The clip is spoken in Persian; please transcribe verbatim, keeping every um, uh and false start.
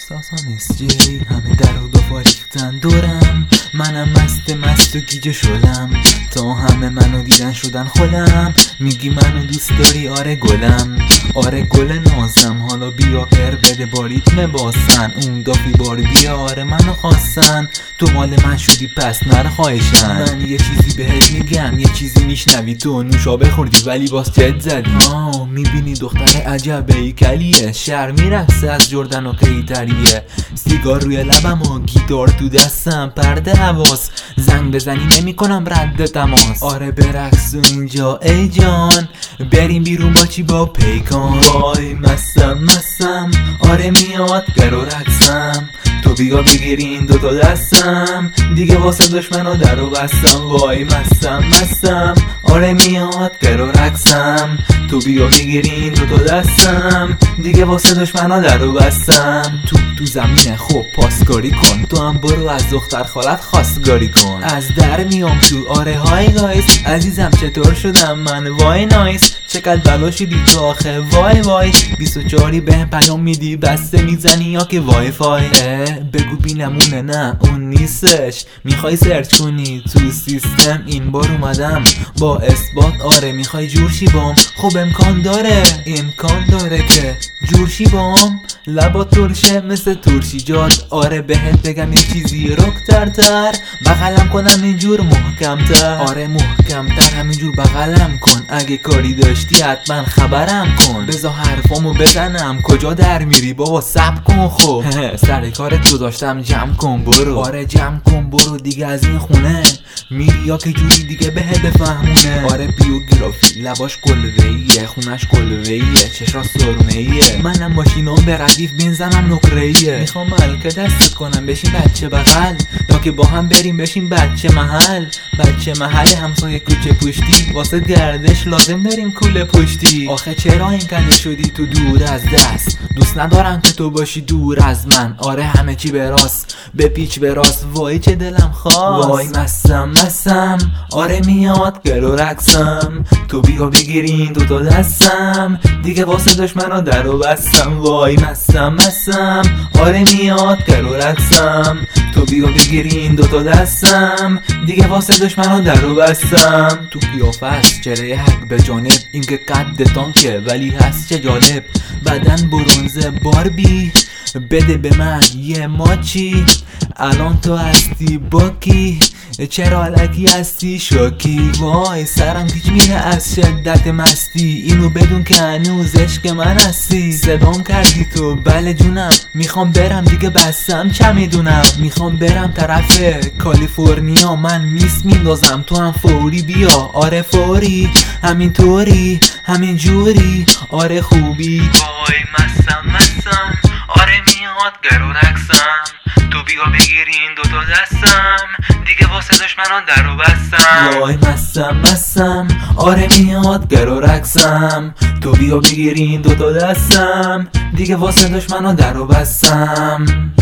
احساسان اسجری همه در و دو ریختن دورم، منم مست مست و گیجه شدم تا همه منو دیدن شدن خودم. میگی منو دوست داری آره گلم، آره گل نازم، حالا بیا پر بده با ریتم باسن. اون دافی بار بیا آره منو خواستن، تو مال من شدی پس نره خواهشن. من یه چیزی بهت میگم یه چیزی میشنوی، تو نوشابه خوردی ولی باز جد زدی. آه میبینی دختر عجب بیکلیه، شهر میرقصه از جردن و قیتریه. سیگار روی لبم و گیتار تو دستم، پرده حواس زنگ بزنی نمی کنم رد تماس. آره برقص اینجا ای جان، بریم بیرون با چی با پیکان. وای مستم مستم آره میاد گر و رقصم، تو بیا بگیری این دوتا دستم دیگه واسه دشمنا در و بستم. وای مستم مستم آره میاد گر و رقصم، تو بیا بگیری این دوتا دستم دیگه واسه دشمنا در و بستم. تو تو زمینه خوب پاسکاری کن، تو هم برو از دختر خالت خواستگاری کن. از در میام تو آره های گایز، عزیزم چطور شدم من وای نایس. چقدر بلا شدی تو آخه وای وای، بیست و چهاری بهم پیام میدی بسته میزنی یا که وای فای. بگو بینمونه نه اون نیستش، میخوای سرچ کنی تو سیستم. این بار اومدم با اثبات آره میخوای جورشی بام، خب امکان داره امکان داره که جورشی بام. لبا ترشه مثل ترشی جاد، آره بهت بگم یه چیزی رکتر تر، بغلم کنم اینجور محکم تر. آره محکم تر همینجور بغلم کن، اگه کاری داشتی حتما خبرم کن. بذار حرفامو بزنم کجا در میری بابا صبر کن خب. سر کارت گذاشتم جمع کن برو، آره جمع کن برو دیگه از این خونه میری یا که جوری دیگه بهت بفهمونه. آره بیوگرافی لباش قلوه‌ایه، خونش قلوه‌ایه، چشاش سرمه‌ایه، منم ماشینام به ردیف بنزنم نقره‌ایه. میخوام ملکه دستت کنم بشین بچه بغل، یا که با هم بریم بشین بچه محل. بچه محل همسایه کوچه پشتی، واسه گردش لازم داریم کوله پشتی. آخه چرا این کنده شدی تو دور از دست، دوست ندارم که تو باشی دور از من. آره همه چی به راست به پیچ به راست، وای چه دلم خواست. وای مستم مستم آره میاد گر و رقصم، تو بیا بگیری این دوتا دستم دیگه واسه دشمنا در و بستم. وای مستم مستم آره میاد گر و رقصم، تو بیا بگیری این دوتا دستم دیگه واسه دشمنا در و بستم. تو قیافه است چهره حق به جانب، این که قد تانکه ولی هست چه جالب. بدن برونزه باربی بده به من یه ماچی، الان تو هستی باکی چرا علکی هستی شاکی. وای سرم پیچ میره از شدت مستی، اینو بدون که هنوز عشق من هستی. صدام کردی تو بله جونم، میخوام برم دیگه بستم چه میدونم. میخوام برم طرف کالیفرنیا، من میس میندازم تو هم فوری بیا. آره فوری همینطوری همین جوری آره خوبی. وای مستم مستم آره میاد گر و رقصم، تو بیا بگیری این دوتا دستم دیگه واسه دشمنان در و بستم. وای مستم مستم آره میاد گر و رقصم، تو بیا بگیری این دوتا دستم دیگه واسه دشمنان در و بستم.